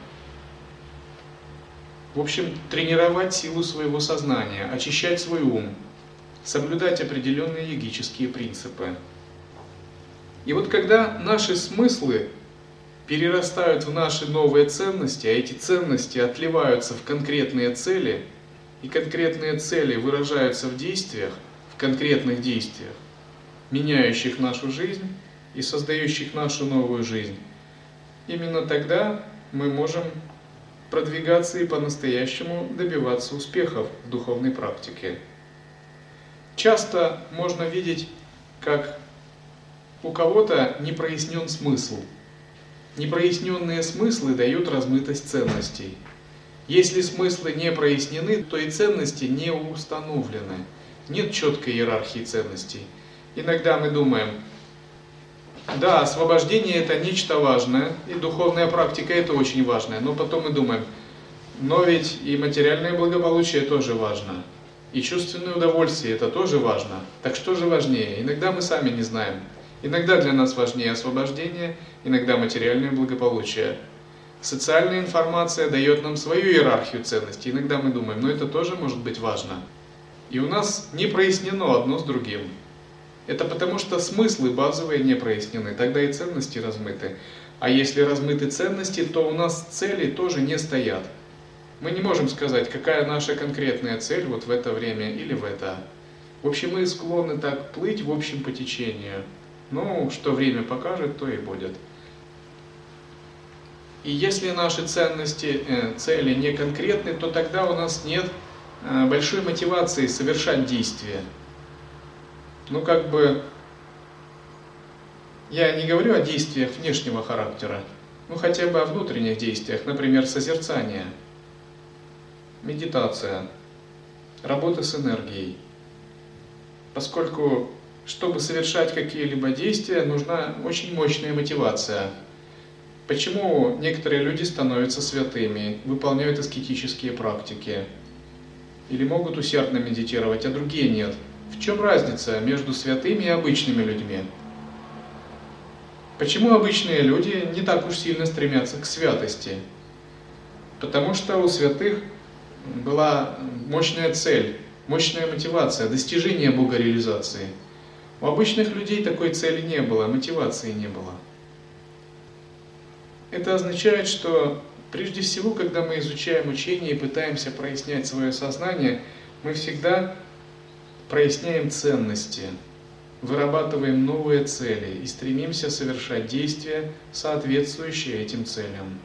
В общем, тренировать силу своего сознания, очищать свой ум, соблюдать определенные йогические принципы. И вот когда наши смыслы перерастают в наши новые ценности, а эти ценности отливаются в конкретные цели, и конкретные цели выражаются в действиях, в конкретных действиях, меняющих нашу жизнь и создающих нашу новую жизнь, именно тогда мы можем продвигаться и по-настоящему добиваться успехов в духовной практике. Часто можно видеть, как у кого-то не прояснен смысл. Непроясненные смыслы дают размытость ценностей. Если смыслы не прояснены, то и ценности не установлены. Нет четкой иерархии ценностей. Иногда мы думаем, да, освобождение это нечто важное, и духовная практика это очень важное, но потом мы думаем, но ведь и материальное благополучие тоже важно, и чувственное удовольствие это тоже важно. Так что же важнее? Иногда мы сами не знаем. Иногда для нас важнее освобождение, иногда материальное благополучие. Социальная информация дает нам свою иерархию ценностей. Иногда мы думаем, ну это тоже может быть важно. и у нас не прояснено одно с другим. Это потому, что смыслы базовые не прояснены, тогда и ценности размыты. А если размыты ценности, то у нас цели тоже не стоят. Мы не можем сказать, какая наша конкретная цель вот в это время или в это. В общем, мы склонны так плыть в общем по течению. Ну, что время покажет, то и будет. И если наши ценности, э, цели не конкретны, то тогда у нас нет э, большой мотивации совершать действия. Ну, как бы, я не говорю о действиях внешнего характера, ну, хотя бы о внутренних действиях, например, созерцание, медитация, работа с энергией. Поскольку, чтобы совершать какие-либо действия, нужна очень мощная мотивация. Почему некоторые люди становятся святыми, выполняют аскетические практики, или могут усердно медитировать, а другие нет? В чем разница между святыми и обычными людьми? Почему обычные люди не так уж сильно стремятся к святости? Потому что у святых была мощная цель, мощная мотивация, достижение богореализации. У обычных людей такой цели не было, мотивации не было. Это означает, что прежде всего, когда мы изучаем учение и пытаемся прояснять свое сознание, мы всегда проясняем ценности, вырабатываем новые цели и стремимся совершать действия, соответствующие этим целям.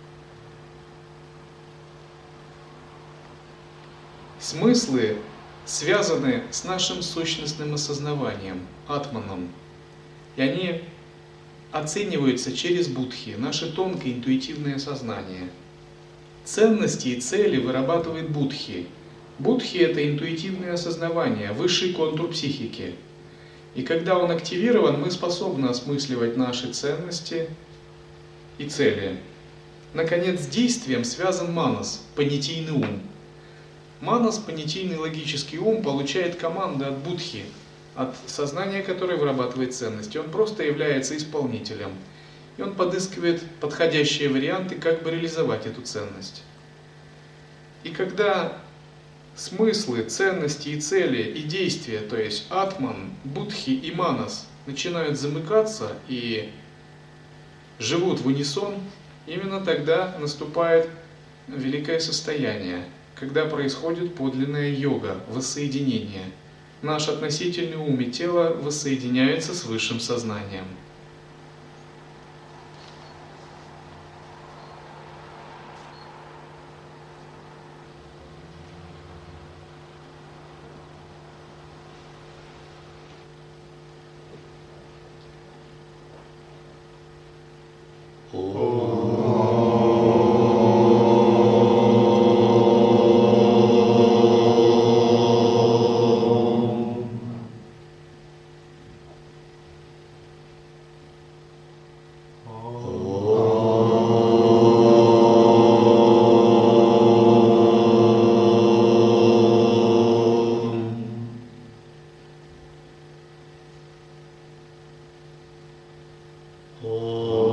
Смыслы связаны с нашим сущностным осознаванием, атманом, и они оцениваются через будхи, наше тонкое интуитивное сознание. Ценности и цели вырабатывает будхи. Будхи – это интуитивное осознавание, высший контур психики. И когда он активирован, мы способны осмысливать наши ценности и цели. Наконец, с действием связан манас, понятийный ум. Манас, понятийный логический ум, получает команды от будхи, от сознания, которое вырабатывает ценности. Он просто является исполнителем. И он подыскивает подходящие варианты, как бы реализовать эту ценность. И когда смыслы, ценности и цели, и действия, то есть атман, будхи и манас, начинают замыкаться и живут в унисон, именно тогда наступает великое состояние, когда происходит подлинная йога, воссоединение. Наш относительный ум и тело воссоединяются с высшим сознанием. Oh.